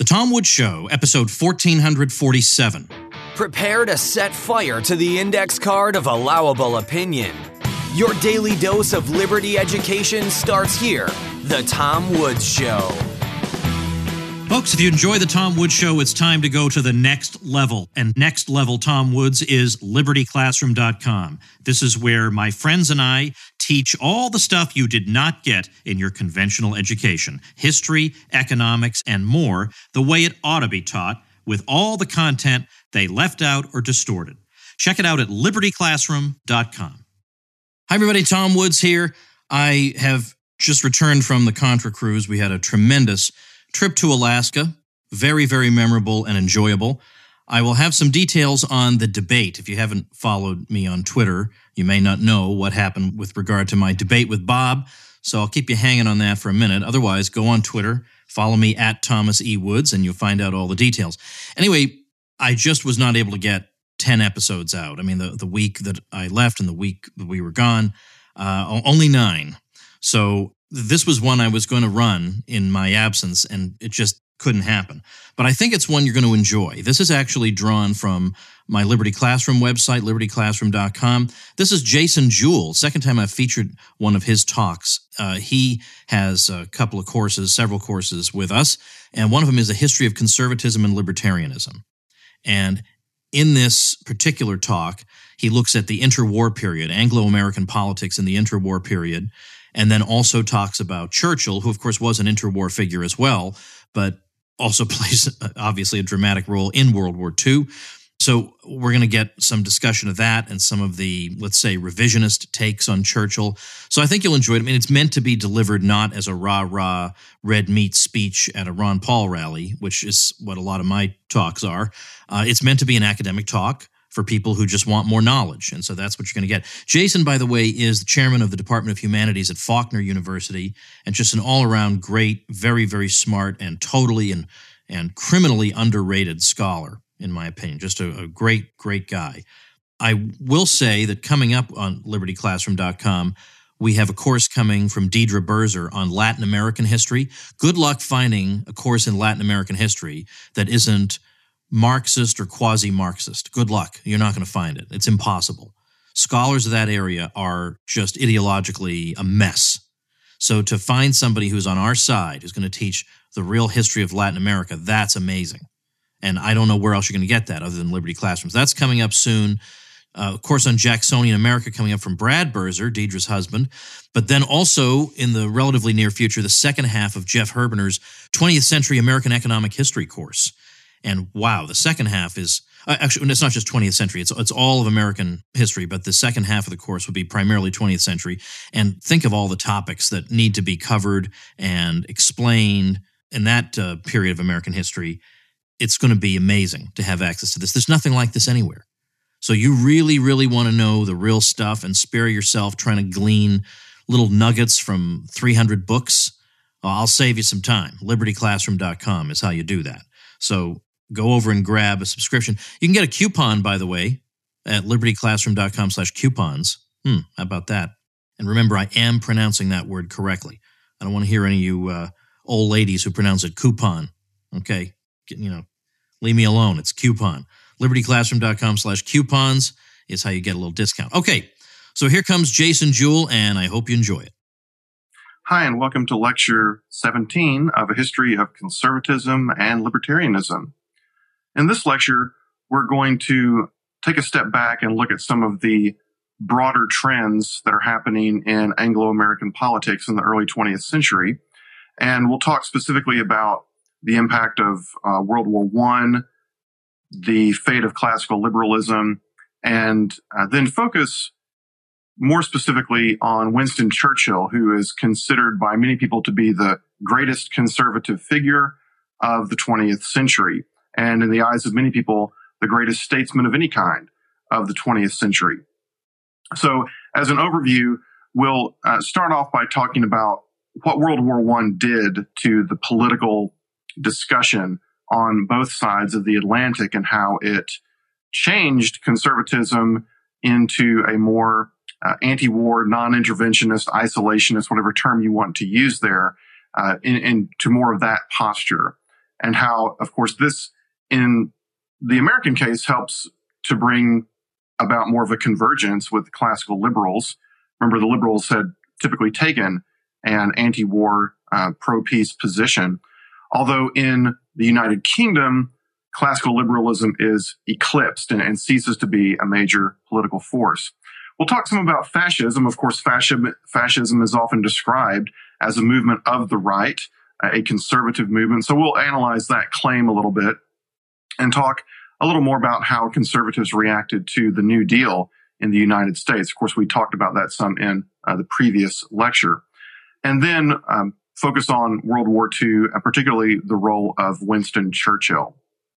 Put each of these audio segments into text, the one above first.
Tom Woods Show, episode 1447. Prepare to set fire to the index card of allowable opinion. Your daily dose of liberty education starts here. The Tom Woods Show. Folks, if you enjoy the Tom Woods Show, it's time to go to the next level. And next level Tom Woods is libertyclassroom.com. This is where my friends and I teach all the stuff you did not get in your conventional education. History, economics, and more, the way it ought to be taught, with all the content they left out or distorted. Check it out at libertyclassroom.com. Hi, everybody. Tom Woods here. I have just returned from the Contra cruise. We had a tremendous trip to Alaska. Very, very memorable and enjoyable. I will have some details on the debate. If you haven't followed me on Twitter, you may not know what happened with regard to my debate with Bob, so I'll keep you hanging on that for a minute. Otherwise, go on Twitter, follow me at Thomas E. Woods, and you'll find out all the details. Anyway, I just was not able to get 10 episodes out. I mean, the week that I left and the week that we were gone, only 9. So this was one I was going to run in my absence, and it just couldn't happen. But I think it's one you're going to enjoy. This is actually drawn from my Liberty Classroom website, libertyclassroom.com. This is Jason Jewell. Second time I've featured one of his talks. He has a couple of courses, several courses with us, and one of them is a history of conservatism and libertarianism. And in this particular talk, he looks at the interwar period, Anglo-American politics in the interwar period, and then also talks about Churchill, who of course was an interwar figure as well, but also plays obviously a dramatic role in World War II. So we're going to get some discussion of that and some of the, let's say, revisionist takes on Churchill. So I think you'll enjoy it. I mean, it's meant to be delivered not as a rah-rah red meat speech at a Ron Paul rally, which is what a lot of my talks are. It's meant to be an academic talk for people who just want more knowledge. And so that's what you're going to get. Jason, by the way, is the chairman of the Department of Humanities at Faulkner University, and just an all-around great, very, very smart, and totally and criminally underrated scholar, in my opinion. Just a great, great guy. I will say that coming up on libertyclassroom.com, we have a course coming from Deidre Berzer on Latin American history. Good luck finding a course in Latin American history that isn't Marxist or quasi-Marxist. Good luck. You're not going to find it. It's impossible. Scholars of that area are just ideologically a mess. So to find somebody who's on our side, who's going to teach the real history of Latin America, that's amazing. And I don't know where else you're going to get that other than Liberty Classrooms. That's coming up soon. Of course, on Jacksonian America coming up from Brad Berzer, Deidre's husband. But then also in the relatively near future, the second half of Jeff Herbener's 20th Century American Economic History course. And wow, the second half is actually, it's not just 20th century, it's all of American history, but the second half of the course would be primarily 20th century. And think of all the topics that need to be covered and explained in that period of American history. It's going to be amazing to have access to this. There's nothing like this anywhere. So you really, really want to know the real stuff and spare yourself trying to glean little nuggets from 300 books. I'll save you some time. libertyclassroom.com is how you do that. So go over and grab a subscription. You can get a coupon, by the way, at libertyclassroom.com/coupons. How about that? And remember, I am pronouncing that word correctly. I don't want to hear any of you old ladies who pronounce it coupon. Okay? Leave me alone. It's coupon. libertyclassroom.com/coupons is how you get a little discount. Okay, so here comes Jason Jewell, and I hope you enjoy it. Hi, and welcome to Lecture 17 of A History of Conservatism and Libertarianism. In this lecture, we're going to take a step back and look at some of the broader trends that are happening in Anglo-American politics in the early 20th century. And we'll talk specifically about the impact of World War I, the fate of classical liberalism, and then focus more specifically on Winston Churchill, who is considered by many people to be the greatest conservative figure of the 20th century, and in the eyes of many people, the greatest statesman of any kind of the 20th century. So as an overview, we'll start off by talking about what World War I did to the political discussion on both sides of the Atlantic and how it changed conservatism into a more anti-war, non-interventionist, isolationist, whatever term you want to use there, into more of that posture. and how, of course, this in the American case helps to bring about more of a convergence with the classical liberals. Remember, the liberals had typically taken an anti-war, pro-peace position. Although in the United Kingdom, classical liberalism is eclipsed and ceases to be a major political force. We'll talk some about fascism. Of course, fascism is often described as a movement of the right, a conservative movement. So we'll analyze that claim a little bit and talk a little more about how conservatives reacted to the New Deal in the United States. Of course, we talked about that some in the previous lecture. And then focus on World War II, and particularly the role of Winston Churchill.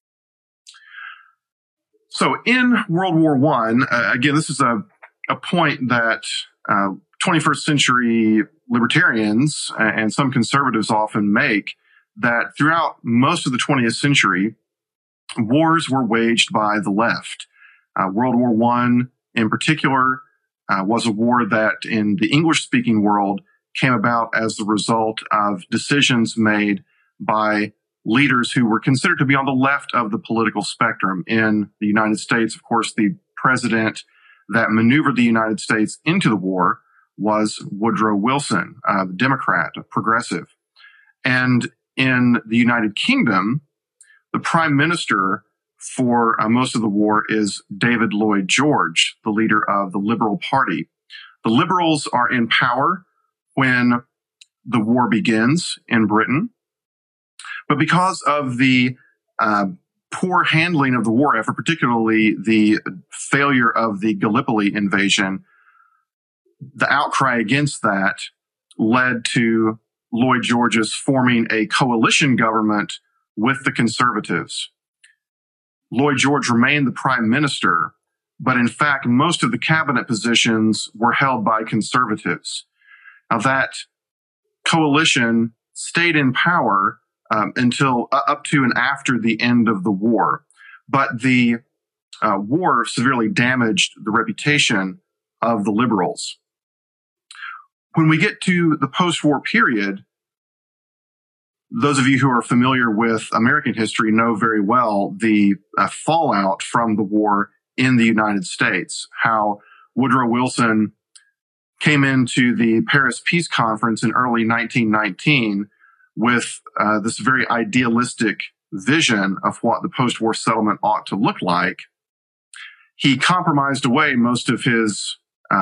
So in World War I, again, this is a point that 21st century libertarians and some conservatives often make, that throughout most of the 20th century, wars were waged by the left. World War I, in particular, was a war that in the English-speaking world came about as the result of decisions made by leaders who were considered to be on the left of the political spectrum. In the United States, of course, the president that maneuvered the United States into the war was Woodrow Wilson, a Democrat, a progressive. And in the United Kingdom, the prime minister for most of the war is David Lloyd George, the leader of the Liberal Party. The Liberals are in power when the war begins in Britain. But because of the poor handling of the war effort, particularly the failure of the Gallipoli invasion, the outcry against that led to Lloyd George's forming a coalition government with the Conservatives. Lloyd George remained the prime minister, but in fact, most of the cabinet positions were held by Conservatives. Now, that coalition stayed in power until up to and after the end of the war. But the war severely damaged the reputation of the liberals. When we get to the post-war period, those of you who are familiar with American history know very well the fallout from the war in the United States, how Woodrow Wilson came into the Paris Peace Conference in early 1919 with this very idealistic vision of what the post-war settlement ought to look like. He compromised away most of his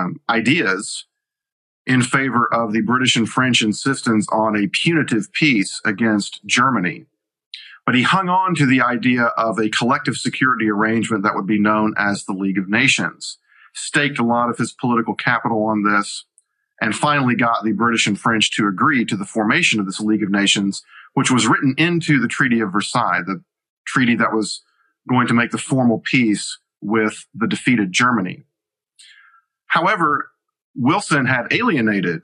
ideas in favor of the British and French insistence on a punitive peace against Germany. But he hung on to the idea of a collective security arrangement that would be known as the League of Nations, staked a lot of his political capital on this, and finally got the British and French to agree to the formation of this League of Nations, which was written into the Treaty of Versailles, the treaty that was going to make the formal peace with the defeated Germany. However, Wilson had alienated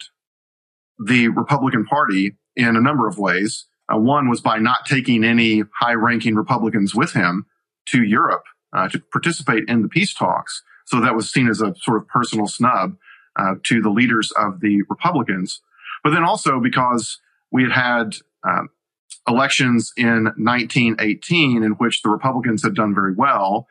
the Republican Party in a number of ways. One was by not taking any high-ranking Republicans with him to Europe to participate in the peace talks. So that was seen as a sort of personal snub to the leaders of the Republicans. But then also because we had had elections in 1918 in which the Republicans had done very well.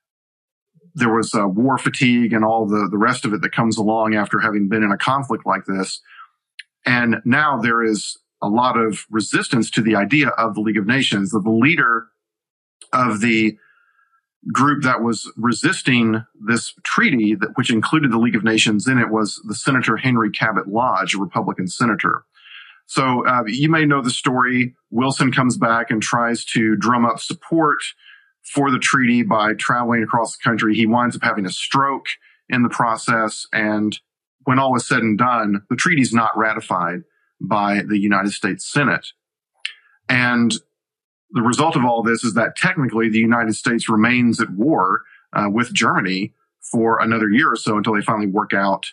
There was war fatigue and all the rest of it that comes along after having been in a conflict like this. And now there is a lot of resistance to the idea of the League of Nations. The leader of the group that was resisting this treaty, which included the League of Nations in it, was the Senator Henry Cabot Lodge, a Republican senator. So you may know the story. Wilson comes back and tries to drum up support for the treaty by traveling across the country. He winds up having a stroke in the process. And when all is said and done, the treaty is not ratified by the United States Senate. And the result of all this is that technically the United States remains at war with Germany for another year or so until they finally work out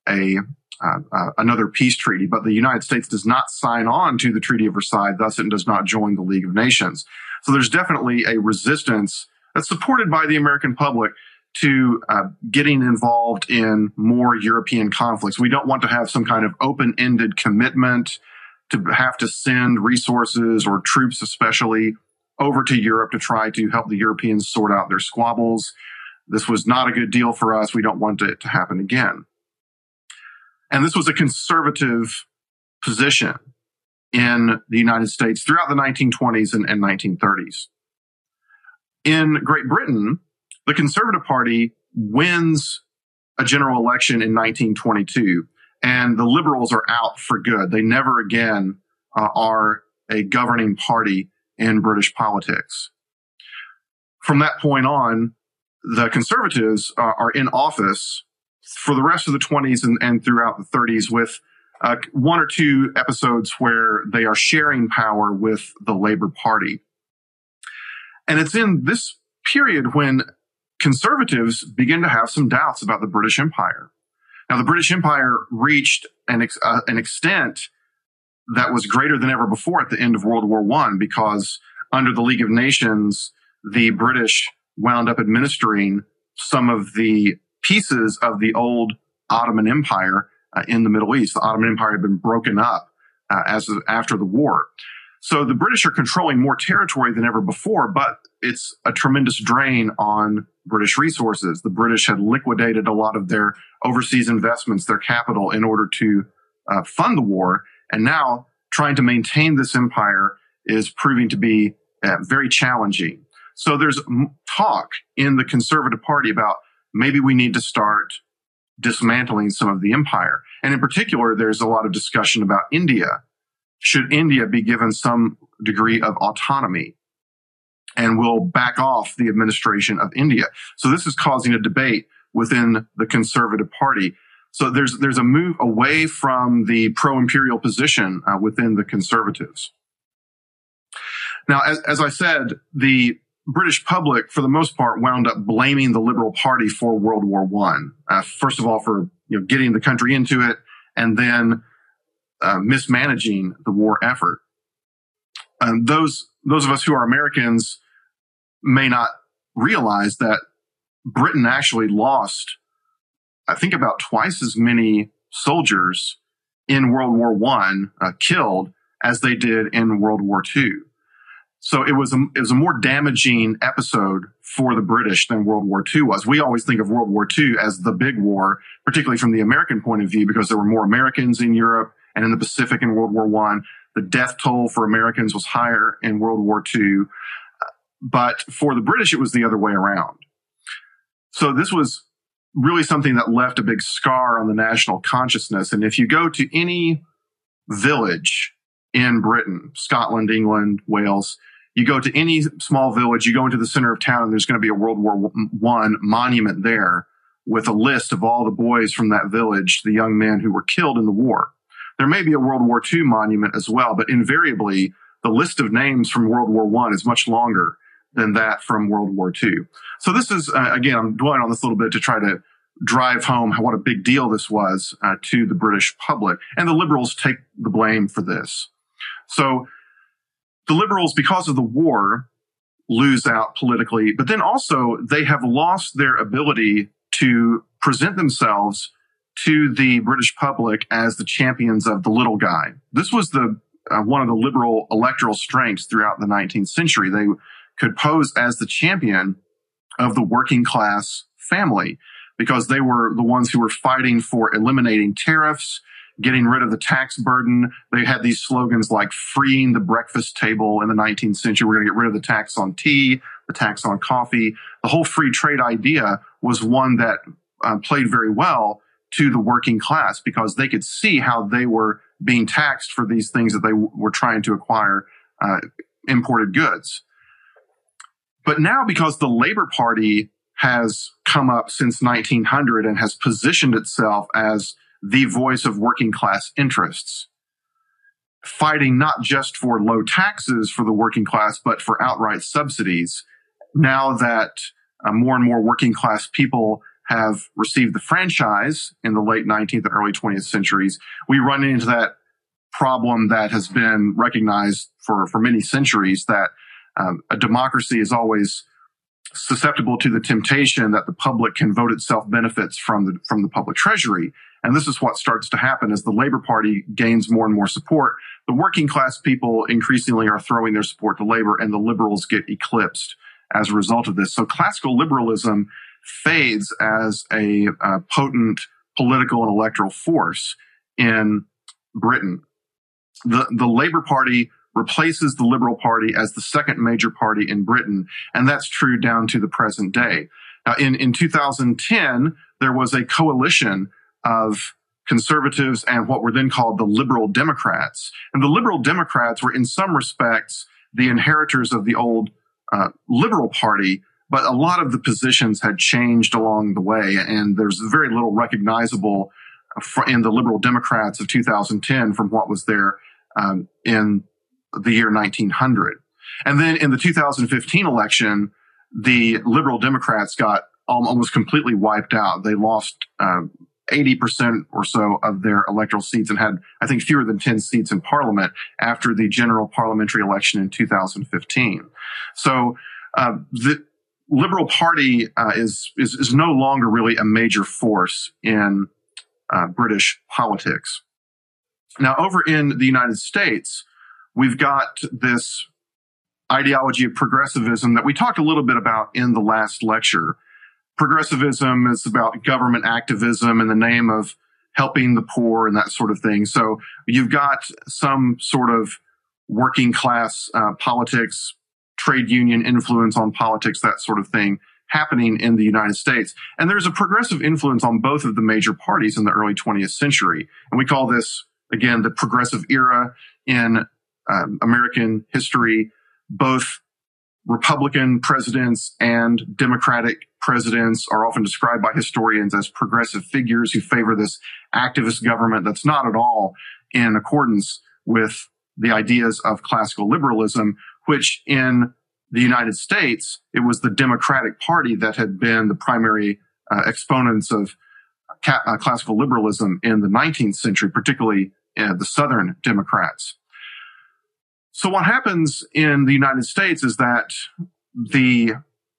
another peace treaty. But the United States does not sign on to the Treaty of Versailles, thus it does not join the League of Nations. So there's definitely a resistance that's supported by the American public to getting involved in more European conflicts. We don't want to have some kind of open-ended commitment to have to send resources or troops especially over to Europe to try to help the Europeans sort out their squabbles. This was not a good deal for us. We don't want it to happen again. And this was a conservative position in the United States throughout the 1920s and 1930s. In Great Britain, the Conservative Party wins a general election in 1922, and the Liberals are out for good. They never again are a governing party in British politics. From that point on, the Conservatives are in office for the rest of the 20s and throughout the 30s with one or two episodes where they are sharing power with the Labour Party. And it's in this period when conservatives begin to have some doubts about the British Empire. Now, the British Empire reached an extent that was greater than ever before at the end of World War I, because under the League of Nations, the British wound up administering some of the pieces of the old Ottoman Empire in the Middle East. The Ottoman Empire had been broken up after the war. So the British are controlling more territory than ever before, but it's a tremendous drain on British resources. The British had liquidated a lot of their overseas investments, their capital, in order to fund the war. And now trying to maintain this empire is proving to be very challenging. So there's talk in the Conservative Party about maybe we need to start dismantling some of the empire. And in particular, there's a lot of discussion about India. Should India be given some degree of autonomy? And we'll back off the administration of India. So this is causing a debate within the Conservative Party. So there's a move away from the pro-imperial position within the Conservatives. Now, as I said, the British public, for the most part, wound up blaming the Liberal Party for World War I. First of all, for getting the country into it, and then mismanaging the war effort. Those of us who are Americans may not realize that Britain actually lost, I think, about twice as many soldiers in World War I killed as they did in World War II. So it was a more damaging episode for the British than World War II was. We always think of World War II as the big war, particularly from the American point of view, because there were more Americans in Europe and in the Pacific in World War I. The death toll for Americans was higher in World War II. But for the British, it was the other way around. So this was really something that left a big scar on the national consciousness. And if you go to any village in Britain, Scotland, England, Wales, you go to any small village, you go into the center of town, and there's going to be a World War I monument there with a list of all the boys from that village, the young men who were killed in the war. There may be a World War II monument as well, but invariably, the list of names from World War I is much longer than that from World War II. So this is, again, I'm dwelling on this a little bit to try to drive home what a big deal this was to the British public. And the Liberals take the blame for this. So the Liberals, because of the war, lose out politically, but then also they have lost their ability to present themselves to the British public as the champions of the little guy. This was one of the Liberal electoral strengths throughout the 19th century. They could pose as the champion of the working class family because they were the ones who were fighting for eliminating tariffs, getting rid of the tax burden. They had these slogans like freeing the breakfast table in the 19th century. We're going to get rid of the tax on tea, the tax on coffee. The whole free trade idea was one that played very well to the working class because they could see how they were being taxed for these things that they were trying to acquire, imported goods. But now, because the Labour Party has come up since 1900 and has positioned itself as the voice of working class interests, fighting not just for low taxes for the working class, but for outright subsidies. Now that more and more working class people have received the franchise in the late 19th and early 20th centuries, we run into that problem that has been recognized for many centuries, that a democracy is always susceptible to the temptation that the public can vote itself benefits from the public treasury. And this is what starts to happen as the Labor Party gains more and more support. The working class people increasingly are throwing their support to Labor, and the liberals get eclipsed as a result of this. So classical liberalism fades as a potent political and electoral force in Britain. The Labour Party replaces the Liberal Party as the second major party in Britain, and that's true down to the present day. Now, in 2010, there was a coalition of conservatives and what were then called the Liberal Democrats. And the Liberal Democrats were in some respects the inheritors of the old Liberal Party, but a lot of the positions had changed along the way, and there's very little recognizable in the Liberal Democrats of 2010 from what was there in the year 1900. And then in the 2015 election, the Liberal Democrats got almost completely wiped out. They lost 80% or so of their electoral seats and had, I think, fewer than 10 seats in Parliament after the general parliamentary election in 2015. So the Liberal Party is no longer really a major force in British politics. Now, over in the United States, we've got this ideology of progressivism that we talked a little bit about in the last lecture. Progressivism is about government activism in the name of helping the poor and that sort of thing. So you've got some sort of working class politics, trade union influence on politics, that sort of thing happening in the United States. And there's a progressive influence on both of the major parties in the early 20th century. And we call this, again, the progressive era in American history. Both Republican presidents and Democratic presidents are often described by historians as progressive figures who favor this activist government that's not at all in accordance with the ideas of classical liberalism, which in the United States, it was the Democratic Party that had been the primary exponents of classical liberalism in the 19th century, particularly the Southern Democrats. So what happens in the United States is that the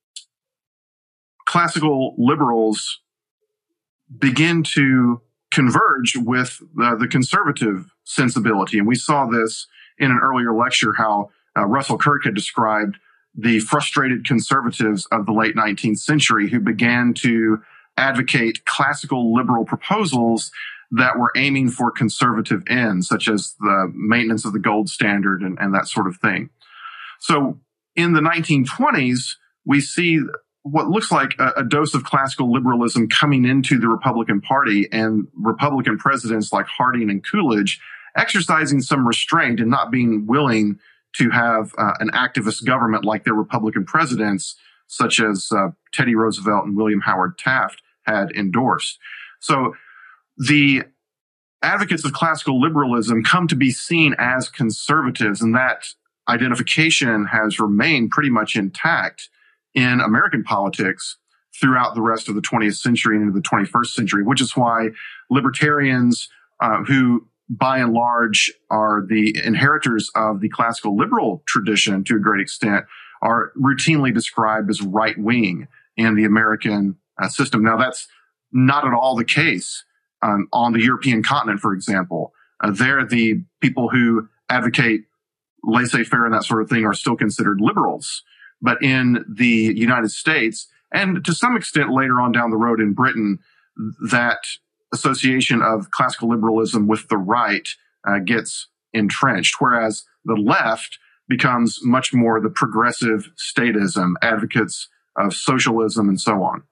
classical liberals begin to converge with the conservative sensibility. And we saw this in an earlier lecture, how Russell Kirk had described the frustrated conservatives of the late 19th century who began to advocate classical liberal proposals that were aiming for conservative ends, such as the maintenance of the gold standard and that sort of thing. So in the 1920s, we see what looks like a dose of classical liberalism coming into the Republican Party, and Republican presidents like Harding and Coolidge exercising some restraint and not being willing to have an activist government like their Republican presidents, such as Teddy Roosevelt and William Howard Taft, had endorsed. So the advocates of classical liberalism come to be seen as conservatives, and that identification has remained pretty much intact in American politics throughout the rest of the 20th century and into the 21st century, which is why libertarians who by and large are the inheritors of the classical liberal tradition to a great extent are routinely described as right-wing in the American system. Now, that's not at all the case on the European continent, for example. There, the people who advocate laissez-faire and that sort of thing are still considered liberals. But in the United States, and to some extent later on down the road in Britain, that association of classical liberalism with the right gets entrenched, whereas the left becomes much more the progressive statism, advocates of socialism and so on.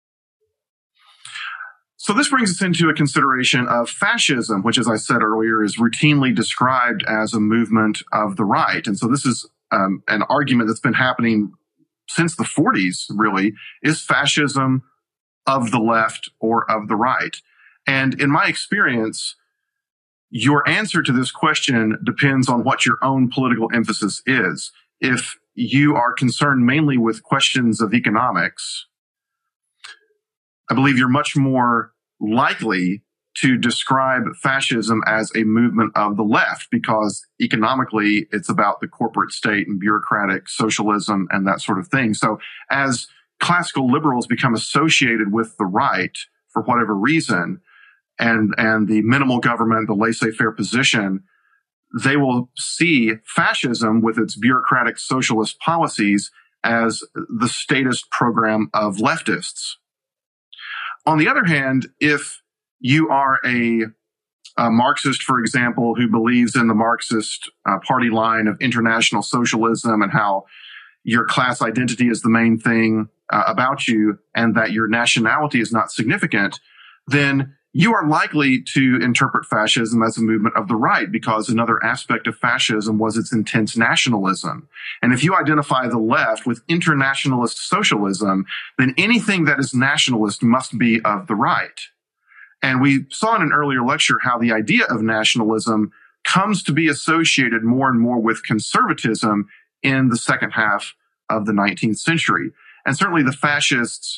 So this brings us into a consideration of fascism, which, as I said earlier, is routinely described as a movement of the right. And so this is an argument that's been happening since the 40s, really. Is fascism of the left or of the right? And in my experience, your answer to this question depends on what your own political emphasis is. If you are concerned mainly with questions of economics, I believe you're much more likely to describe fascism as a movement of the left, because economically it's about the corporate state and bureaucratic socialism and that sort of thing. So as classical liberals become associated with the right for whatever reason, and the minimal government, the laissez-faire position, they will see fascism with its bureaucratic socialist policies as the statist program of leftists. On the other hand, if you are a Marxist, for example, who believes in the Marxist party line of international socialism and how your class identity is the main thing about you and that your nationality is not significant, then you are likely to interpret fascism as a movement of the right, because another aspect of fascism was its intense nationalism. And if you identify the left with internationalist socialism, then anything that is nationalist must be of the right. And we saw in an earlier lecture how the idea of nationalism comes to be associated more and more with conservatism in the second half of the 19th century. And certainly the fascists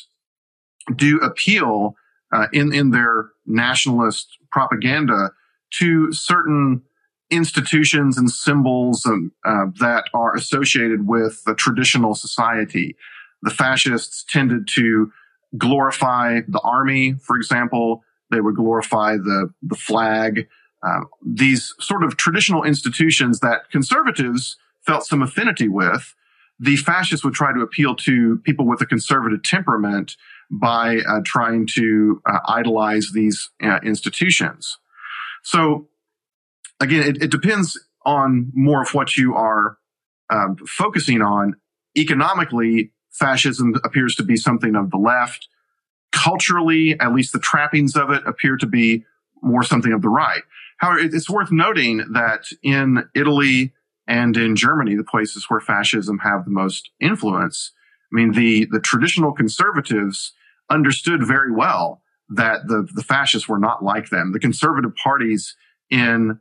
do appeal in their nationalist propaganda to certain institutions and symbols that are associated with the traditional society. The fascists tended to glorify the army, for example. They would glorify the flag. These sort of traditional institutions that conservatives felt some affinity with, the fascists would try to appeal to people with a conservative temperament by trying to idolize these institutions. So again, it depends on more of what you are focusing on. Economically, fascism appears to be something of the left. Culturally, at least the trappings of it appear to be more something of the right. However, it's worth noting that in Italy and in Germany, the places where fascism have the most influence, I mean, the traditional conservatives understood very well that the fascists were not like them. The conservative parties in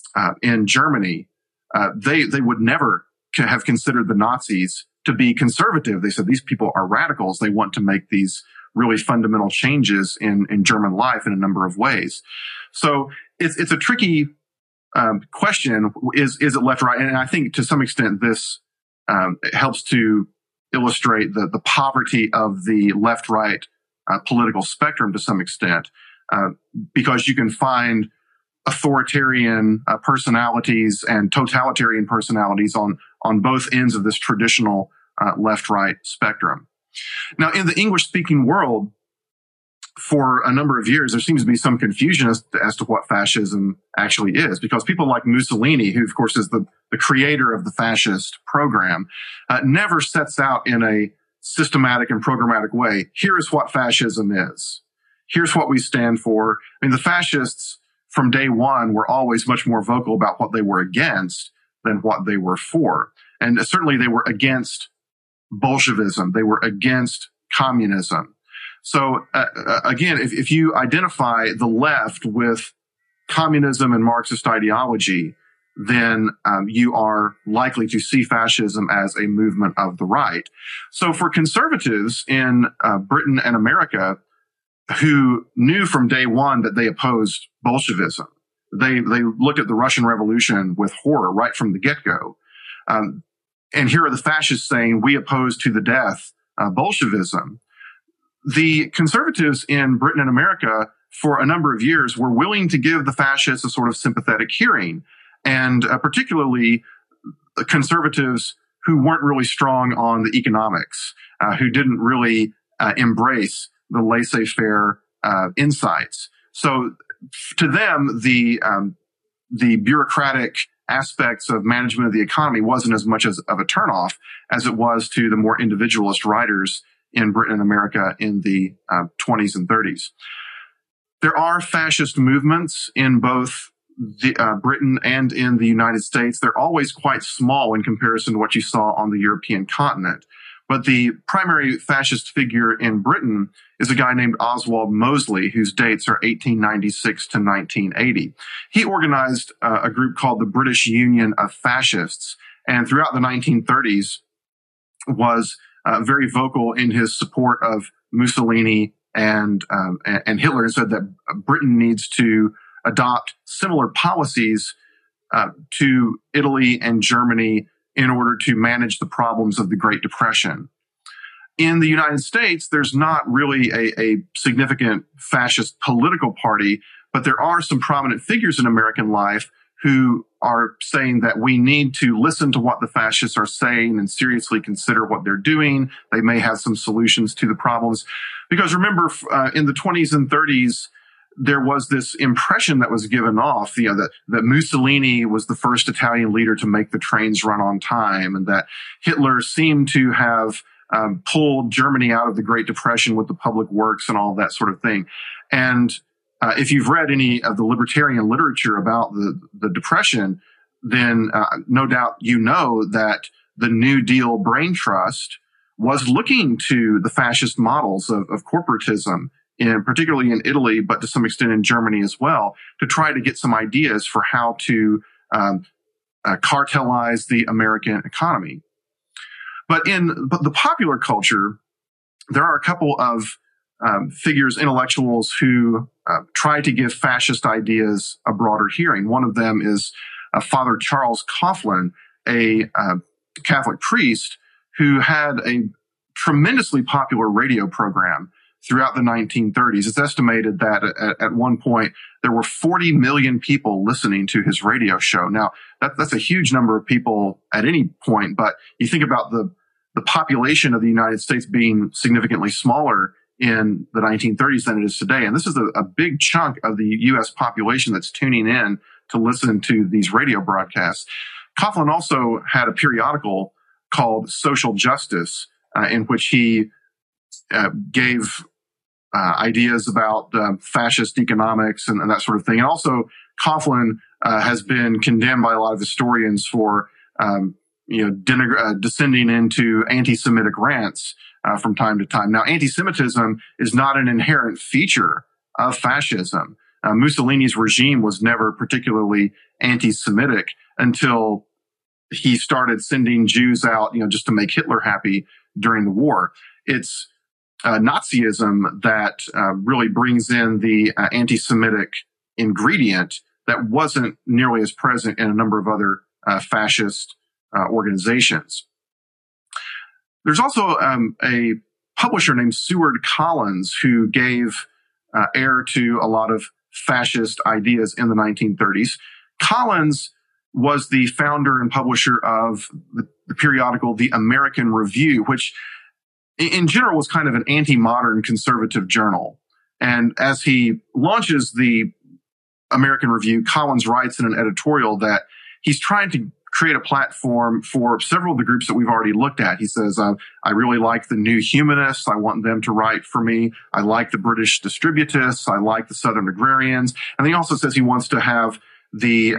Germany, they would never have considered the Nazis to be conservative. They said these people are radicals. They want to make these really fundamental changes in German life in a number of ways. So it's a tricky question. Is it left or right? And I think to some extent this helps to illustrate the poverty of the left-right political spectrum to some extent, because you can find authoritarian personalities and totalitarian personalities on both ends of this traditional left-right spectrum. Now, in the English-speaking world, for a number of years, there seems to be some confusion as to what fascism actually is, because people like Mussolini, who, of course, is the creator of the fascist program, never sets out in a systematic and programmatic way, here is what fascism is. Here's what we stand for. I mean, the fascists from day one were always much more vocal about what they were against than what they were for. And certainly they were against Bolshevism. They were against communism. So again, if you identify the left with communism and Marxist ideology, then you are likely to see fascism as a movement of the right. So for conservatives in Britain and America who knew from day one that they opposed Bolshevism, they looked at the Russian Revolution with horror right from the get-go. And here are the fascists saying, we oppose to the death Bolshevism. The conservatives in Britain and America for a number of years were willing to give the fascists a sort of sympathetic hearing. And particularly conservatives who weren't really strong on the economics, who didn't really embrace the laissez-faire insights. So to them, the bureaucratic aspects of management of the economy wasn't as much of a turnoff as it was to the more individualist writers in Britain and America in the 20s and 30s. There are fascist movements in both Britain and in the United States. They're always quite small in comparison to what you saw on the European continent. But the primary fascist figure in Britain is a guy named Oswald Mosley, whose dates are 1896 to 1980. He organized a group called the British Union of Fascists, and throughout the 1930s was very vocal in his support of Mussolini and Hitler, and said that Britain needs to adopt similar policies to Italy and Germany in order to manage the problems of the Great Depression. In the United States, there's not really a significant fascist political party, But there are some prominent figures in American life who are saying that we need to listen to what the fascists are saying and seriously consider what they're doing. They may have some solutions to the problems. Because remember, in the 20s and 30s, there was this impression that was given off, that Mussolini was the first Italian leader to make the trains run on time, and that Hitler seemed to have pulled Germany out of the Great Depression with the public works and all that sort of thing. And if you've read any of the libertarian literature about the Depression, then no doubt you know that the New Deal brain trust was looking to the fascist models of corporatism, particularly in Italy, but to some extent in Germany as well, to try to get some ideas for how to cartelize the American economy. But in the popular culture, there are a couple of figures, intellectuals who try to give fascist ideas a broader hearing. One of them is Father Charles Coughlin, a Catholic priest who had a tremendously popular radio program throughout the 1930s. It's estimated that at one point there were 40 million people listening to his radio show. Now, that's a huge number of people at any point, but you think about the population of the United States being significantly smaller in the 1930s than it is today. And this is a big chunk of the U.S. population that's tuning in to listen to these radio broadcasts. Coughlin also had a periodical called Social Justice, in which he gave ideas about fascist economics and that sort of thing. And also, Coughlin has been condemned by a lot of historians for descending into anti-Semitic rants from time to time. Now, anti-Semitism is not an inherent feature of fascism. Mussolini's regime was never particularly anti-Semitic until he started sending Jews out, just to make Hitler happy during the war. It's Nazism that really brings in the anti-Semitic ingredient that wasn't nearly as present in a number of other fascist organizations. There's also a publisher named Seward Collins who gave air to a lot of fascist ideas in the 1930s. Collins was the founder and publisher of the periodical The American Review, which in general was kind of an anti-modern conservative journal. And as he launches the American Review, Collins writes in an editorial that he's trying to create a platform for several of the groups that we've already looked at. He says, I really like the New Humanists. I want them to write for me. I like the British Distributists. I like the Southern Agrarians. And he also says he wants to have the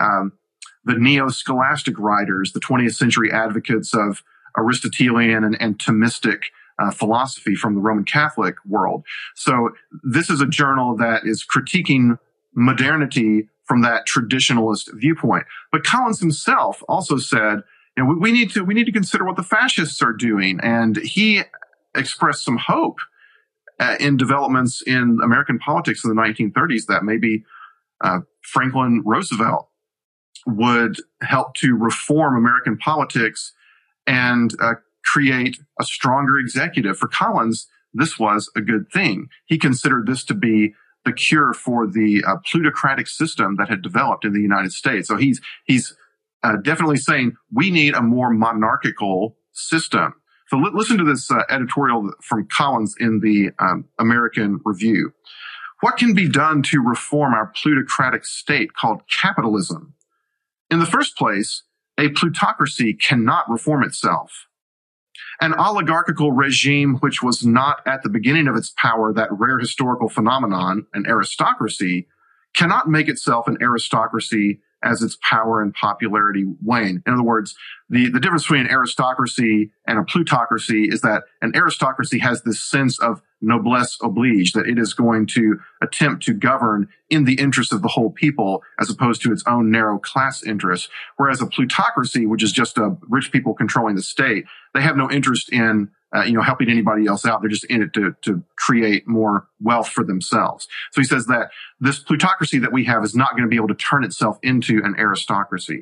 neo-scholastic writers, the 20th century advocates of Aristotelian and Thomistic philosophy from the Roman Catholic world. So this is a journal that is critiquing modernity from that traditionalist viewpoint. But Collins himself also said, we need to consider what the fascists are doing. And he expressed some hope in developments in American politics in the 1930s that maybe Franklin Roosevelt would help to reform American politics and create a stronger executive. For Collins, this was a good thing. He considered this to be the cure for the plutocratic system that had developed in the United States. So he's definitely saying we need a more monarchical system. So listen to this editorial from Collins in the American Review. What can be done to reform our plutocratic state called capitalism? In the first place, a plutocracy cannot reform itself. An oligarchical regime which was not at the beginning of its power that rare historical phenomenon, an aristocracy, cannot make itself an aristocracy as its power and popularity wane. In other words, the difference between an aristocracy and a plutocracy is that an aristocracy has this sense of noblesse oblige, that it is going to attempt to govern in the interest of the whole people as opposed to its own narrow class interests. Whereas a plutocracy, which is just rich people controlling the state, they have no interest in helping anybody else out. They're just in it to create more wealth for themselves. So he says that this plutocracy that we have is not going to be able to turn itself into an aristocracy.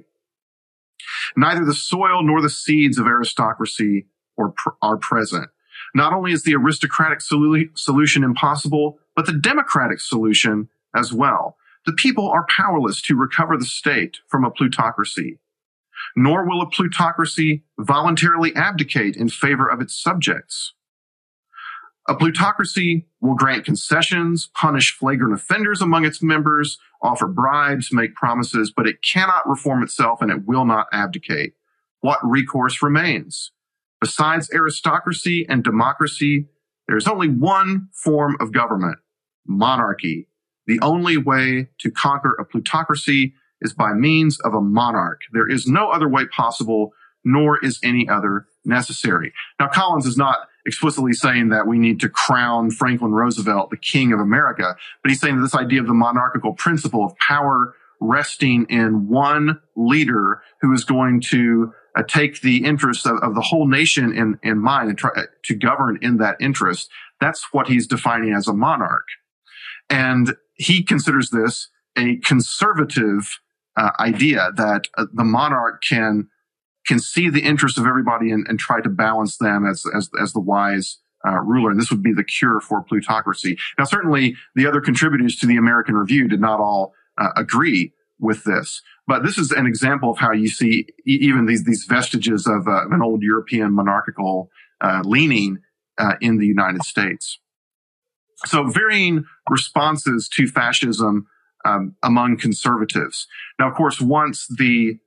Neither the soil nor the seeds of aristocracy are present. Not only is the aristocratic solution impossible, but the democratic solution as well. the people are powerless to recover the state from a plutocracy, nor will a plutocracy voluntarily abdicate in favor of its subjects. A plutocracy will grant concessions, punish flagrant offenders among its members, offer bribes, make promises, but it cannot reform itself and it will not abdicate. What recourse remains? Besides aristocracy and democracy, there is only one form of government, monarchy. The only way to conquer a plutocracy is by means of a monarch. There is no other way possible, nor is any other necessary. Now, Collins is not explicitly saying that we need to crown Franklin Roosevelt the king of America, but he's saying that this idea of the monarchical principle of power resting in one leader who is going to take the interests of the whole nation in mind and try to govern in that interest, that's what he's defining as a monarch. And he considers this a conservative idea that the monarch can see the interests of everybody and try to balance them as the wise ruler. And this would be the cure for plutocracy. Now, certainly the other contributors to the American Review did not all agree with this. But this is an example of how you see even these vestiges of an old European monarchical leaning in the United States. So varying responses to fascism among conservatives. Now, of course, once the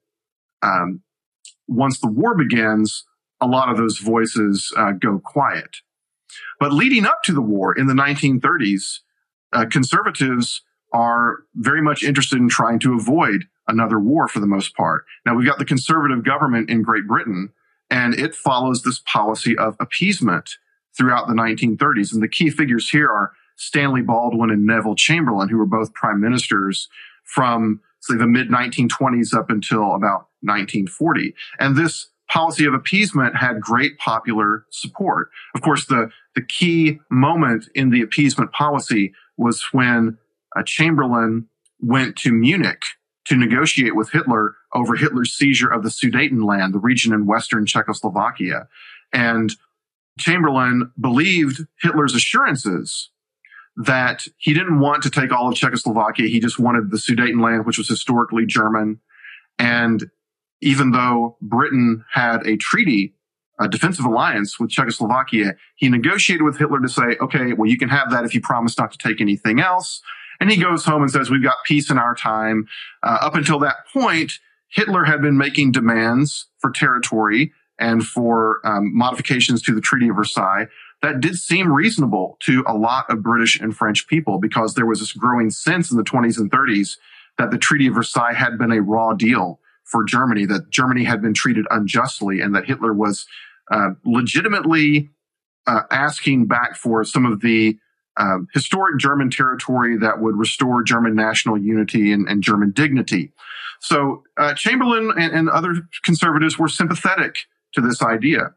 war begins, a lot of those voices go quiet. But leading up to the war in the 1930s, conservatives are very much interested in trying to avoid another war for the most part. Now, we've got the conservative government in Great Britain, and it follows this policy of appeasement throughout the 1930s. And the key figures here are Stanley Baldwin and Neville Chamberlain, who were both prime ministers from, say, the mid-1920s up until about 1940. And this policy of appeasement had great popular support. Of course, the key moment in the appeasement policy was when Chamberlain went to Munich to negotiate with Hitler over Hitler's seizure of the Sudetenland, the region in western Czechoslovakia. And Chamberlain believed Hitler's assurances that he didn't want to take all of Czechoslovakia. He just wanted the Sudetenland, which was historically German. And even though Britain had a treaty, a defensive alliance with Czechoslovakia, he negotiated with Hitler to say, okay, well, you can have that if you promise not to take anything else. And he goes home and says, we've got peace in our time. Up until that point, Hitler had been making demands for territory and for modifications to the Treaty of Versailles that did seem reasonable to a lot of British and French people, because there was this growing sense in the 20s and 30s that the Treaty of Versailles had been a raw deal for Germany, that Germany had been treated unjustly, and that Hitler was legitimately asking back for some of the historic German territory that would restore German national unity and German dignity. So Chamberlain and other conservatives were sympathetic to this idea.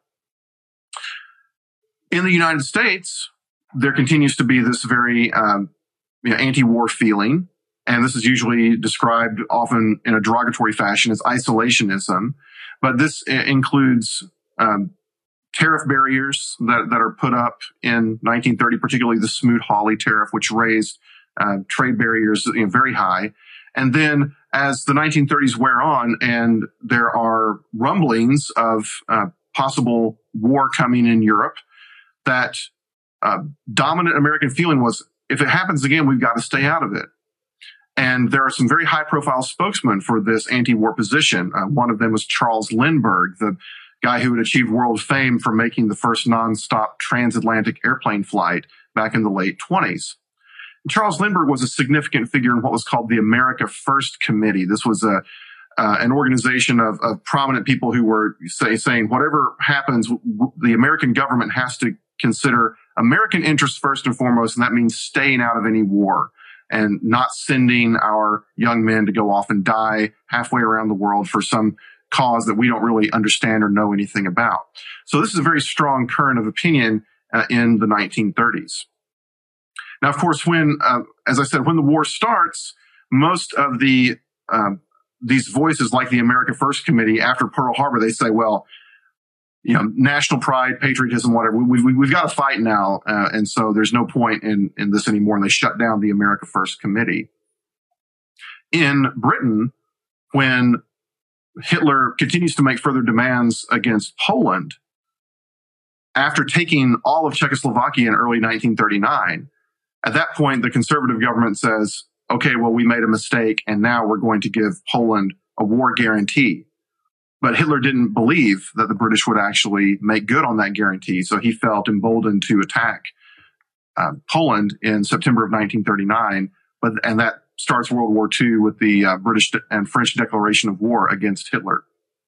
In the United States, there continues to be this very anti-war feeling, and this is usually described often in a derogatory fashion as isolationism. But this includes tariff barriers that are put up in 1930, particularly the Smoot-Hawley tariff, which raised trade barriers very high. And then as the 1930s wear on and there are rumblings of possible war coming in Europe, that dominant American feeling was, if it happens again, we've got to stay out of it. And there are some very high-profile spokesmen for this anti-war position. One of them was Charles Lindbergh, the guy who had achieved world fame for making the first nonstop transatlantic airplane flight back in the late 20s. Charles Lindbergh was a significant figure in what was called the America First Committee. This was an organization of prominent people who were saying whatever happens, the American government has to consider American interests first and foremost, and that means staying out of any war and not sending our young men to go off and die halfway around the world for some cause that we don't really understand or know anything about. So this is a very strong current of opinion in the 1930s. Now, of course, when, as I said, when the war starts, most of these voices, like the America First Committee, after Pearl Harbor, they say, well, national pride, patriotism, whatever, we've got to fight now. And so there's no point in this anymore. And they shut down the America First Committee. in Britain, when Hitler continues to make further demands against Poland, after taking all of Czechoslovakia in early 1939, at that point, the conservative government says, okay, well, we made a mistake, and now we're going to give Poland a war guarantee. But Hitler didn't believe that the British would actually make good on that guarantee, so he felt emboldened to attack Poland in September of 1939, and that starts World War II with the British and French declaration of war against Hitler.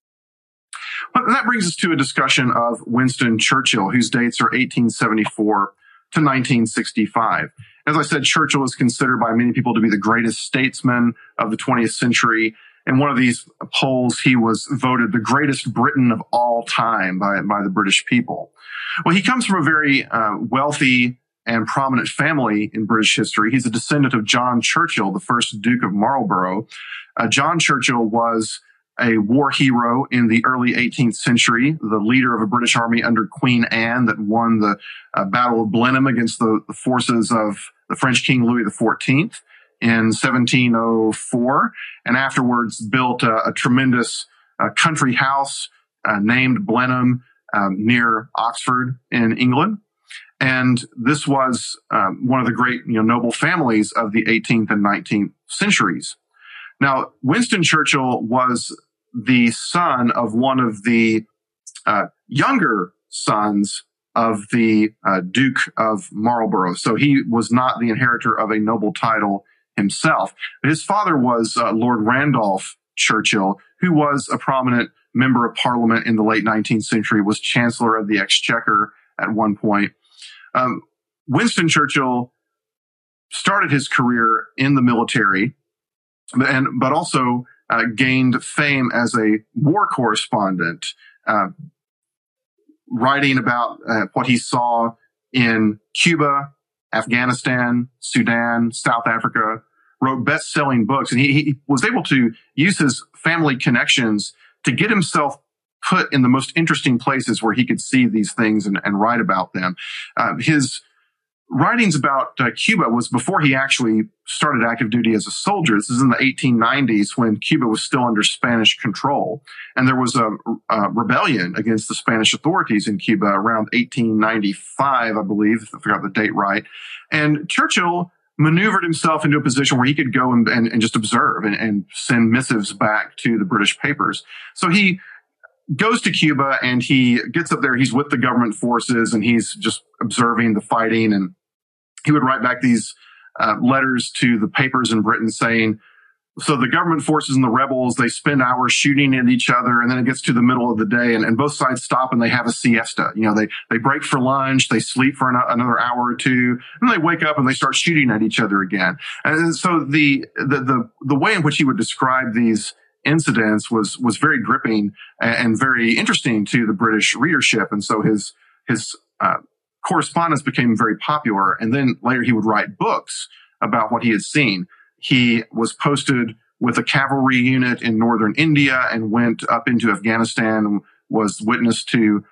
But that brings us to a discussion of Winston Churchill, whose dates are 1874 to 1965. As I said, Churchill is considered by many people to be the greatest statesman of the 20th century. In one of these polls, he was voted the greatest Briton of all time by the British people. Well, he comes from a very wealthy and prominent family in British history. He's a descendant of John Churchill, the first Duke of Marlborough. John Churchill was a war hero in the early 18th century, the leader of a British army under Queen Anne that won the Battle of Blenheim against the forces of the French King Louis XIV in 1704, and afterwards built a tremendous country house named Blenheim near Oxford in England. And this was one of the great noble families of the 18th and 19th centuries. Now, Winston Churchill was the son of one of the younger sons of the Duke of Marlborough. So he was not the inheritor of a noble title himself. His father was Lord Randolph Churchill, who was a prominent member of Parliament in the late 19th century, was Chancellor of the Exchequer at one point. Winston Churchill started his career in the military, but also gained fame as a war correspondent, writing about what he saw in Cuba, Afghanistan, Sudan, South Africa, wrote best-selling books. And he was able to use his family connections to get himself put in the most interesting places where he could see these things and write about them. His writings about Cuba was before he actually started active duty as a soldier. This is in the 1890s when Cuba was still under Spanish control. And there was a rebellion against the Spanish authorities in Cuba around 1895, I believe, if I forgot the date right. And Churchill maneuvered himself into a position where he could go and just observe and send missives back to the British papers. So he goes to Cuba and he gets up there. He's with the government forces and he's just observing the fighting. And he would write back these letters to the papers in Britain saying, so the government forces and the rebels, they spend hours shooting at each other. And then it gets to the middle of the day and both sides stop and they have a siesta. They break for lunch, they sleep for another hour or two, and they wake up and they start shooting at each other again. And so the way in which he would describe these incidents was very gripping and very interesting to the British readership. And so his correspondence became very popular. And then later he would write books about what he had seen. He was posted with a cavalry unit in northern India and went up into Afghanistan and was witness to,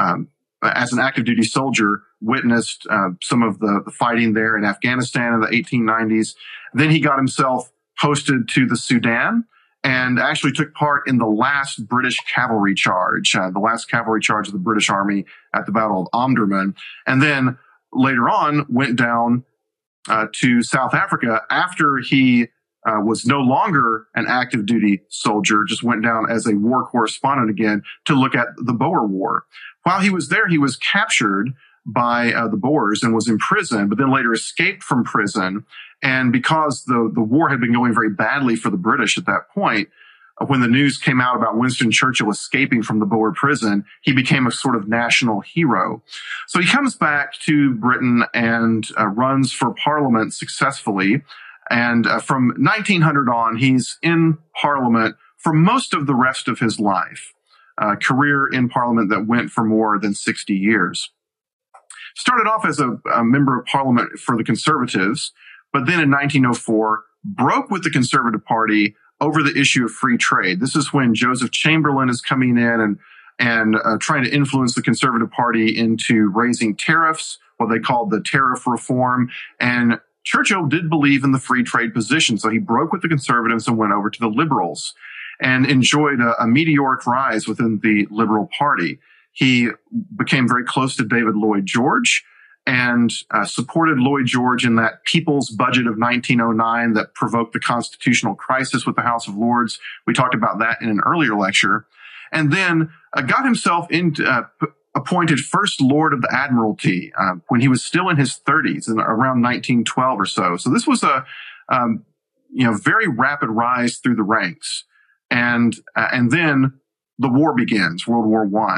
as an active duty soldier, witnessed some of the fighting there in Afghanistan in the 1890s. Then he got himself posted to the Sudan and actually took part in the last British cavalry charge, the last cavalry charge of the British Army at the Battle of Omdurman. And then later on went down to South Africa after he was no longer an active duty soldier, just went down as a war correspondent again to look at the Boer War. While he was there, he was captured by the Boers and was imprisoned, but then later escaped from prison. And because the war had been going very badly for the British at that point, when the news came out about Winston Churchill escaping from the Boer prison, he became a sort of national hero. So he comes back to Britain and runs for Parliament successfully. And from 1900 on, he's in Parliament for most of the rest of his life, a career in Parliament that went for more than 60 years. Started off as a member of Parliament for the Conservatives, but then in 1904, broke with the Conservative Party over the issue of free trade. This is when Joseph Chamberlain is coming in and trying to influence the Conservative Party into raising tariffs, what they called the tariff reform. And Churchill did believe in the free trade position, so he broke with the conservatives and went over to the liberals and enjoyed a meteoric rise within the Liberal Party. He became very close to David Lloyd George and supported Lloyd George in that People's Budget of 1909 that provoked the constitutional crisis with the House of Lords. We talked about that in an earlier lecture. And then got himself appointed First Lord of the Admiralty when he was still in his 30s, in around 1912 or so. So this was a very rapid rise through the ranks. And then the war begins, World War I.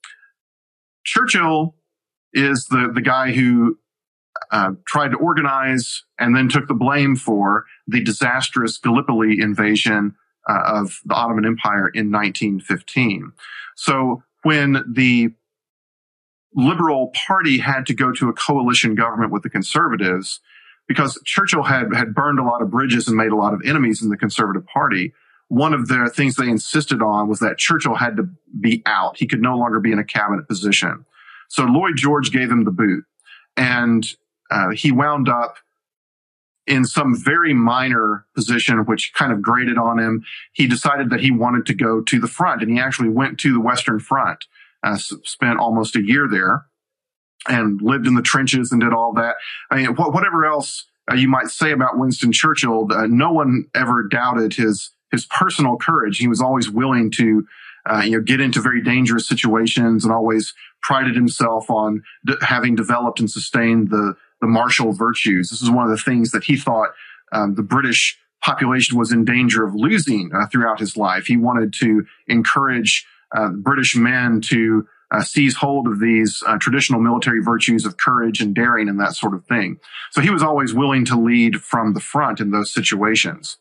Churchill is the guy who tried to organize and then took the blame for the disastrous Gallipoli invasion of the Ottoman Empire in 1915. So when the Liberal Party had to go to a coalition government with the Conservatives, because Churchill had burned a lot of bridges and made a lot of enemies in the Conservative Party, one of the things they insisted on was that Churchill had to be out. He could no longer be in a cabinet position. So Lloyd George gave him the boot, and he wound up in some very minor position, which kind of grated on him. He decided that he wanted to go to the front, and he actually went to the Western Front, spent almost a year there, and lived in the trenches and did all that. I mean, whatever else you might say about Winston Churchill, no one ever doubted his personal courage. He was always willing to get into very dangerous situations and always prided himself on having developed and sustained the martial virtues. This is one of the things that he thought the British population was in danger of losing throughout his life. He wanted to encourage British men to seize hold of these traditional military virtues of courage and daring and that sort of thing. So he was always willing to lead from the front in those situations.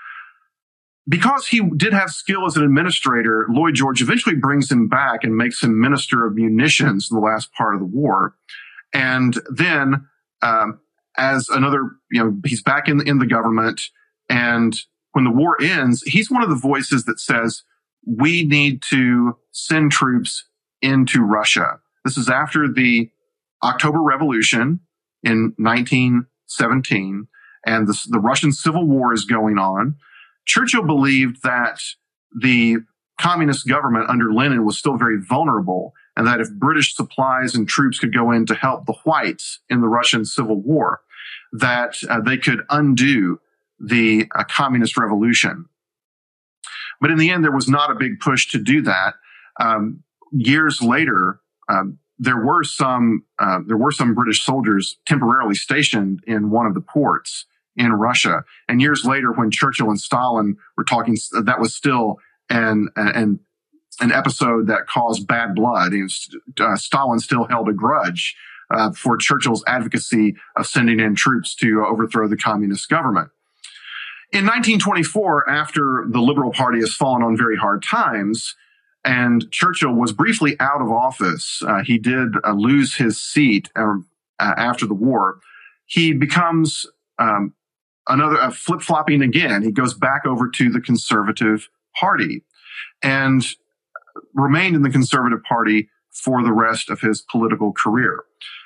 Because he did have skill as an administrator, Lloyd George eventually brings him back and makes him Minister of Munitions in the last part of the war. And then as another, he's back in the government. And when the war ends, he's one of the voices that says, we need to send troops into Russia. This is after the October Revolution in 1917, and the Russian Civil War is going on. Churchill believed that the communist government under Lenin was still very vulnerable, and that if British supplies and troops could go in to help the whites in the Russian Civil War, that they could undo the communist revolution. But in the end, there was not a big push to do that. Years later, there were some British soldiers temporarily stationed in one of the ports in Russia. And years later, when Churchill and Stalin were talking, that was still an episode that caused bad blood. Stalin still held a grudge for Churchill's advocacy of sending in troops to overthrow the communist government. In 1924, after the Liberal Party has fallen on very hard times, and Churchill was briefly out of office, he did lose his seat after the war. He becomes another flip-flopping again. He goes back over to the Conservative Party and remained in the Conservative Party for the rest of his political career.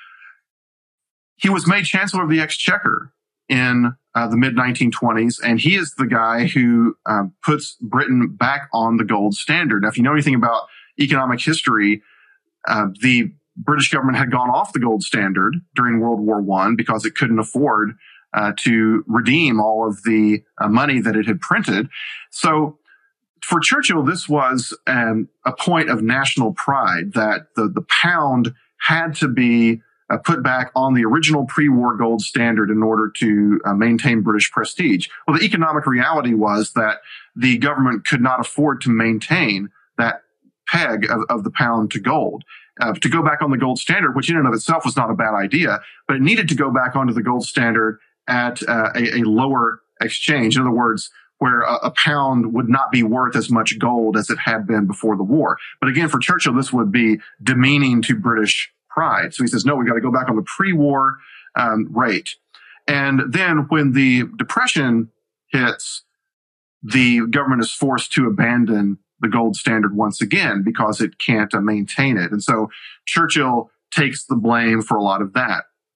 He was made Chancellor of the Exchequer in the mid-1920s, and he is the guy who puts Britain back on the gold standard. Now, if you know anything about economic history, the British government had gone off the gold standard during World War I because it couldn't afford to redeem all of the money that it had printed. So for Churchill, this was a point of national pride that the pound had to be put back on the original pre-war gold standard in order to maintain British prestige. Well, the economic reality was that the government could not afford to maintain that peg of the pound to gold. To go back on the gold standard, which in and of itself was not a bad idea, but it needed to go back onto the gold standard at a lower exchange. In other words, where a pound would not be worth as much gold as it had been before the war. But again, for Churchill, this would be demeaning to British pride. So he says, no, we got to go back on the pre-war rate. And then when the Depression hits, the government is forced to abandon the gold standard once again because it can't maintain it. And so Churchill takes the blame for a lot of that.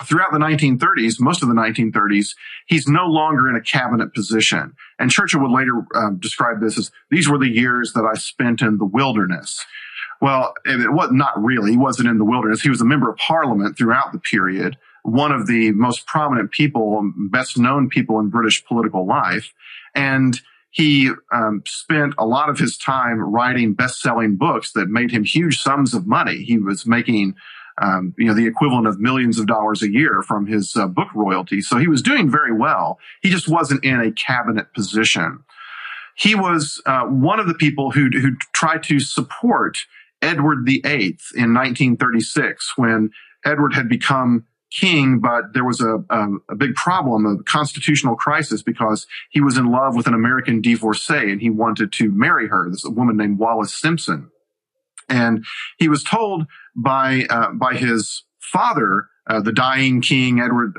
throughout the 1930s, most of the 1930s, he's no longer in a cabinet position. And Churchill would later describe this as, these were the years that I spent in the wilderness. Well, it was not really. He wasn't in the wilderness. He was a member of parliament throughout the period, one of the most prominent people, best known people in British political life. And he spent a lot of his time writing best-selling books that made him huge sums of money. He was making the equivalent of millions of dollars a year from his book royalties. So he was doing very well. He just wasn't in a cabinet position. He was one of the people who tried to support Edward VIII in 1936 when Edward had become king, but there was a big problem, a constitutional crisis, because he was in love with an American divorcee and he wanted to marry her, this woman named Wallis Simpson. And he was told by his father, the dying king,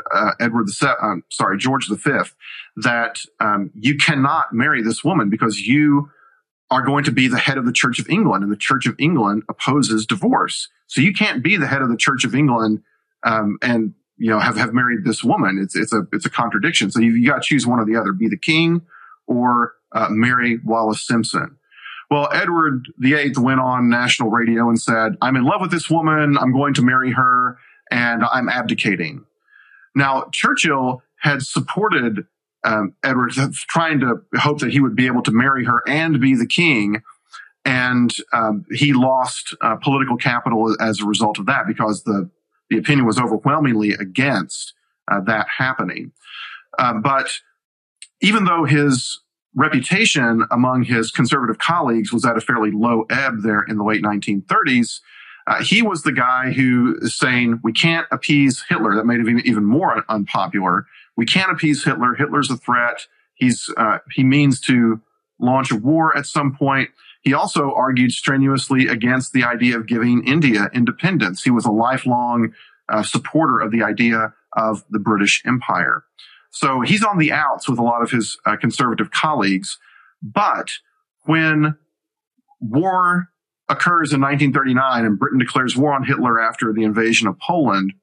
George V, that you cannot marry this woman because you are going to be the head of the Church of England, and the Church of England opposes divorce. So you can't be the head of the Church of England and have married this woman. It's a contradiction. So you got to choose one or the other: be the king or marry Wallis Simpson. Well, Edward VIII went on national radio and said, "I'm in love with this woman. I'm going to marry her, and I'm abdicating." Now, Churchill had supported Edward, trying to hope that he would be able to marry her and be the king. And he lost political capital as a result of that, because the opinion was overwhelmingly against that happening. But even though his reputation among his conservative colleagues was at a fairly low ebb there in the late 1930s, he was the guy who is saying, we can't appease Hitler. That made him even more unpopular. We can't appease Hitler. Hitler's a threat. He means to launch a war at some point. He also argued strenuously against the idea of giving India independence. He was a lifelong supporter of the idea of the British Empire. So he's on the outs with a lot of his conservative colleagues. But when war occurs in 1939 and Britain declares war on Hitler after the invasion of Poland,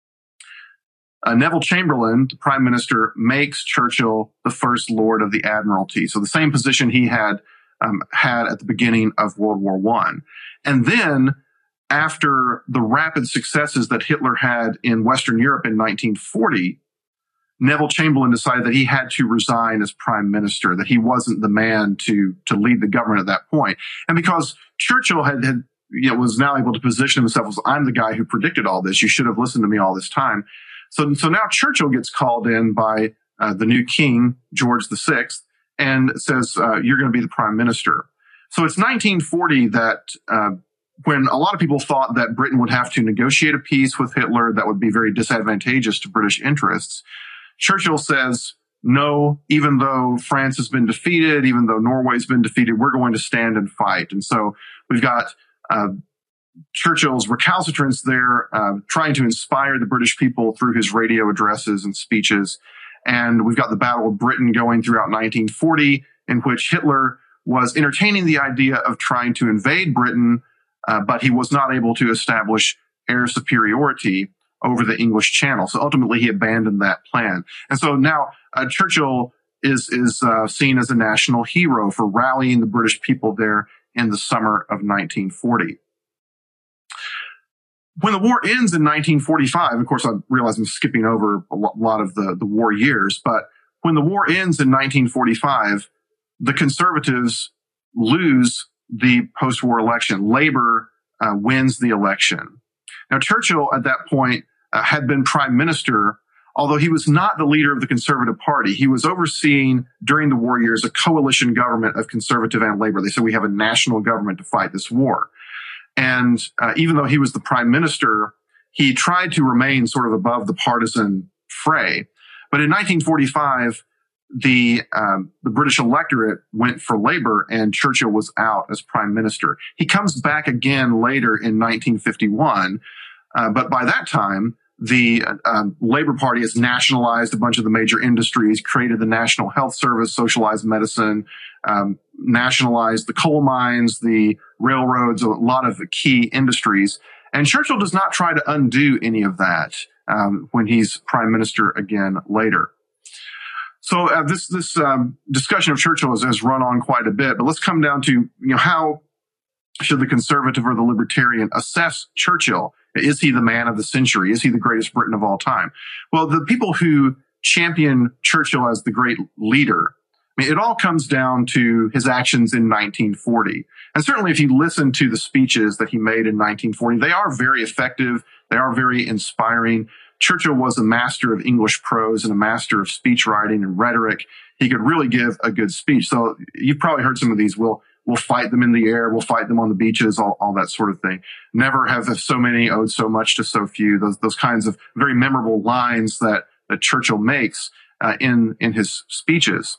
Neville Chamberlain, the prime minister, makes Churchill the first Lord of the Admiralty. So the same position he had at the beginning of World War I. And then, after the rapid successes that Hitler had in Western Europe in 1940, Neville Chamberlain decided that he had to resign as prime minister, that he wasn't the man to lead the government at that point. And because Churchill was now able to position himself as, I'm the guy who predicted all this. You should have listened to me all this time. So now Churchill gets called in by the new king, George VI, and says, you're going to be the prime minister. So it's 1940 that when a lot of people thought that Britain would have to negotiate a peace with Hitler that would be very disadvantageous to British interests, Churchill says, no, even though France has been defeated, even though Norway's been defeated, we're going to stand and fight. And so we've got Churchill's recalcitrance there, trying to inspire the British people through his radio addresses and speeches. And we've got the Battle of Britain going throughout 1940, in which Hitler was entertaining the idea of trying to invade Britain, but he was not able to establish air superiority over the English Channel. So ultimately, he abandoned that plan. And so now Churchill is seen as a national hero for rallying the British people there in the summer of 1940. When the war ends in 1945, of course, I realize I'm skipping over a lot of the war years, but when the war ends in 1945, the Conservatives lose the post-war election. Labor wins the election. Now, Churchill at that point had been prime minister, although he was not the leader of the Conservative Party. He was overseeing, during the war years, a coalition government of Conservative and Labor. They said, we have a national government to fight this war. And even though he was the prime minister, he tried to remain sort of above the partisan fray. But in 1945, the British electorate went for Labor, and Churchill was out as prime minister. He comes back again later in 1951, but by that time, the Labor Party has nationalized a bunch of the major industries, created the National Health Service, socialized medicine, nationalized the coal mines, the railroads, a lot of key industries. And Churchill does not try to undo any of that. when he's prime minister again later. So this discussion of Churchill has run on quite a bit, but let's come down to how should the conservative or the libertarian assess Churchill? Is he the man of the century? Is he the greatest Briton of all time? Well, the people who champion Churchill as the great leader, it all comes down to his actions in 1940. And certainly if you listen to the speeches that he made in 1940, they are very effective. They are very inspiring. Churchill was a master of English prose and a master of speech writing and rhetoric. He could really give a good speech. So you've probably heard some of these. We'll fight them in the air. We'll fight them on the beaches, all that sort of thing. Never have so many owed so much to so few. Those kinds of very memorable lines that Churchill makes in his speeches.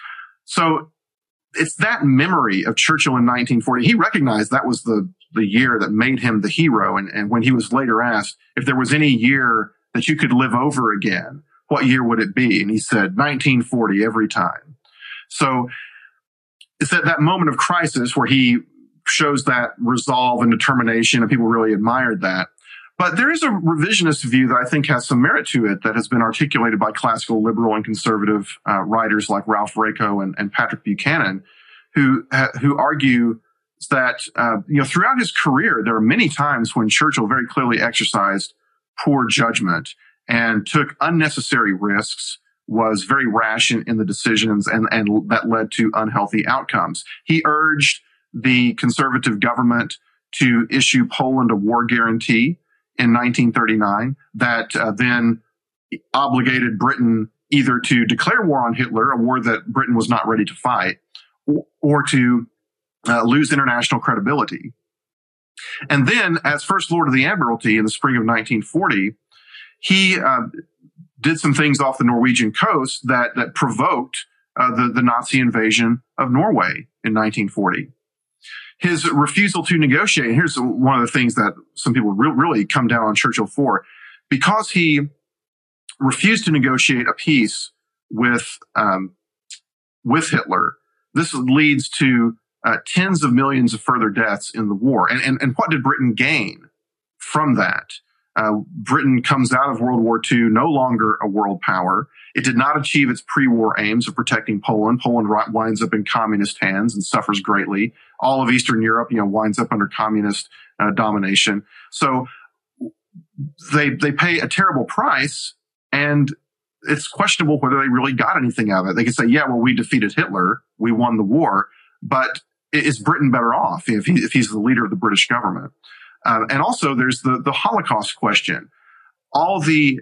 So it's that memory of Churchill in 1940. He recognized that was the year that made him the hero. And when he was later asked if there was any year that you could live over again, what year would it be? And he said 1940 every time. So it's at that moment of crisis where he shows that resolve and determination, and people really admired that. But there is a revisionist view that I think has some merit to it that has been articulated by classical liberal and conservative writers like Ralph Raico and Patrick Buchanan, who argue that throughout his career there are many times when Churchill very clearly exercised poor judgment and took unnecessary risks, was very rash in the decisions, and that led to unhealthy outcomes. He urged the conservative government to issue Poland a war guarantee in 1939 that then obligated Britain either to declare war on Hitler, a war that Britain was not ready to fight, or to lose international credibility. And then, as First Lord of the Admiralty in the spring of 1940, he did some things off the Norwegian coast that provoked the Nazi invasion of Norway in 1940. His refusal to negotiate, and here's one of the things that some people really come down on Churchill for, because he refused to negotiate a peace with Hitler, this leads to tens of millions of further deaths in the war. And what did Britain gain from that? Britain comes out of World War II no longer a world power. It did not achieve its pre-war aims of protecting Poland. Poland winds up in communist hands and suffers greatly. All of Eastern Europe, winds up under communist domination. So they pay a terrible price, and it's questionable whether they really got anything out of it. They could say, yeah, well, we defeated Hitler, we won the war, but is Britain better off if he's the leader of the British government? And also there's the Holocaust question. All the,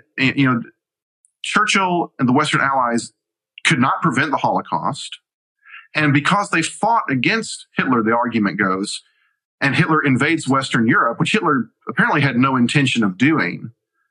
Churchill and the Western Allies could not prevent the Holocaust. And because they fought against Hitler, the argument goes, and Hitler invades Western Europe, which Hitler apparently had no intention of doing.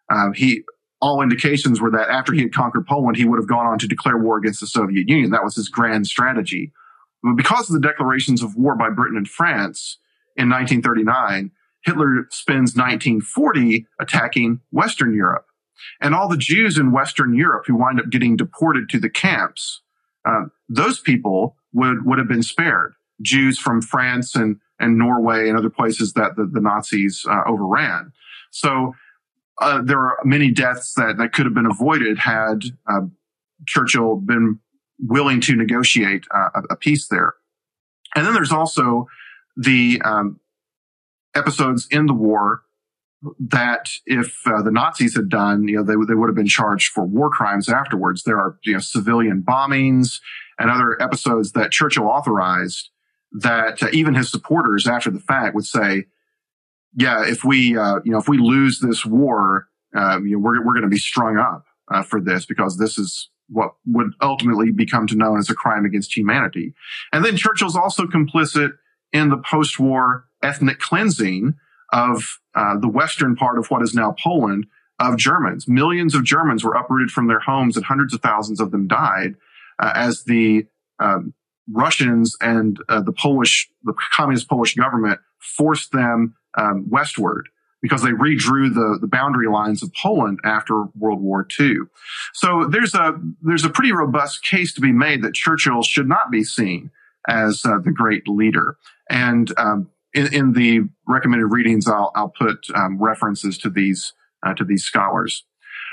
All indications were that after he had conquered Poland, he would have gone on to declare war against the Soviet Union. That was his grand strategy. But because of the declarations of war by Britain and France in 1939, Hitler spends 1940 attacking Western Europe. And all the Jews in Western Europe who wind up getting deported to the camps, those people would have been spared. Jews from France and Norway and other places that the Nazis overran. So there are many deaths that could have been avoided had Churchill been willing to negotiate a peace there. And then there's also the episodes in the war that if the Nazis had done, they would have been charged for war crimes afterwards. There are civilian bombings and other episodes that Churchill authorized that even his supporters after the fact would say, yeah, if we lose this war, we're going to be strung up for this, because this is what would ultimately become to known as a crime against humanity. And then Churchill's also complicit in the post-war ethnic cleansing of the western part of what is now Poland of Germans. Millions of Germans were uprooted from their homes, and hundreds of thousands of them died as the Russians and the communist Polish government forced them westward, because they redrew the boundary lines of Poland after World War II. So there's a pretty robust case to be made that Churchill should not be seen as the great leader. And in the recommended readings, I'll put references to these scholars.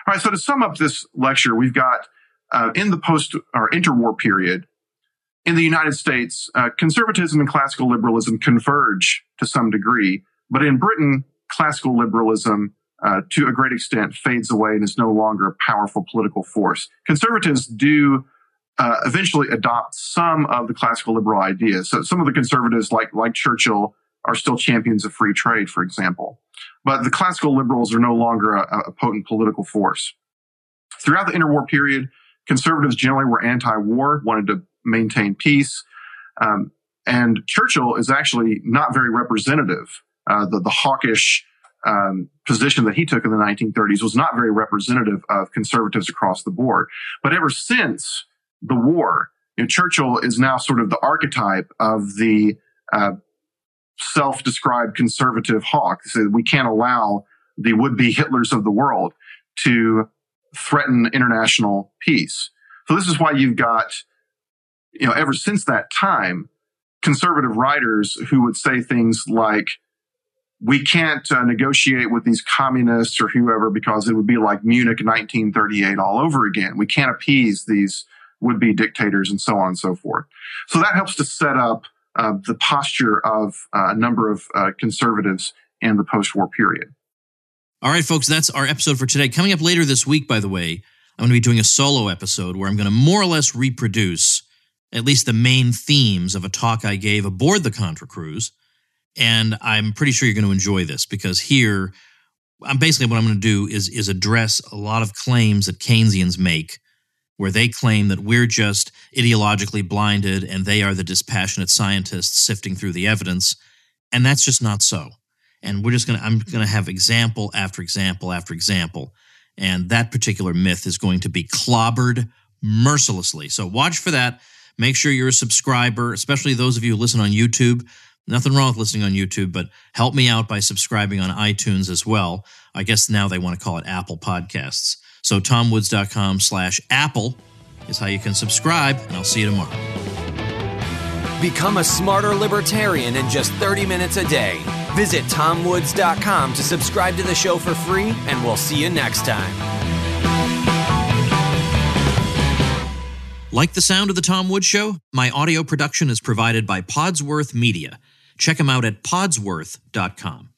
All right, so to sum up this lecture, we've got in the post or interwar period, in the United States, conservatism and classical liberalism converge to some degree, but in Britain, classical liberalism to a great extent fades away and is no longer a powerful political force. Conservatives do eventually adopt some of the classical liberal ideas. So some of the conservatives, like Churchill, are still champions of free trade, for example. But the classical liberals are no longer a potent political force. Throughout the interwar period, conservatives generally were anti-war, wanted to maintain peace. And Churchill is actually not very representative. The hawkish position that he took in the 1930s was not very representative of conservatives across the board. But ever since the war, Churchill is now sort of the archetype of the self-described conservative hawk. So we can't allow the would-be Hitlers of the world to threaten international peace. So this is why you've got, ever since that time, conservative writers who would say things like, we can't negotiate with these communists or whoever because it would be like Munich 1938 all over again. We can't appease these would-be dictators and so on and so forth. So that helps to set up the posture of a number of conservatives in the post-war period. All right, folks, that's our episode for today. Coming up later this week, by the way, I'm going to be doing a solo episode where I'm going to more or less reproduce at least the main themes of a talk I gave aboard the Contra Cruise. And I'm pretty sure you're going to enjoy this because here, basically what I'm going to do is address a lot of claims that Keynesians make where they claim that we're just ideologically blinded and they are the dispassionate scientists sifting through the evidence. And that's just not so. And I'm going to have example after example after example. And that particular myth is going to be clobbered mercilessly. So watch for that. Make sure you're a subscriber, especially those of you who listen on YouTube. Nothing wrong with listening on YouTube, but help me out by subscribing on iTunes as well. I guess now they want to call it Apple Podcasts. So TomWoods.com/Apple is how you can subscribe, and I'll see you tomorrow. Become a smarter libertarian in just 30 minutes a day. Visit TomWoods.com to subscribe to the show for free, and we'll see you next time. Like the sound of The Tom Woods Show? My audio production is provided by Podsworth Media. Check them out at podsworth.com.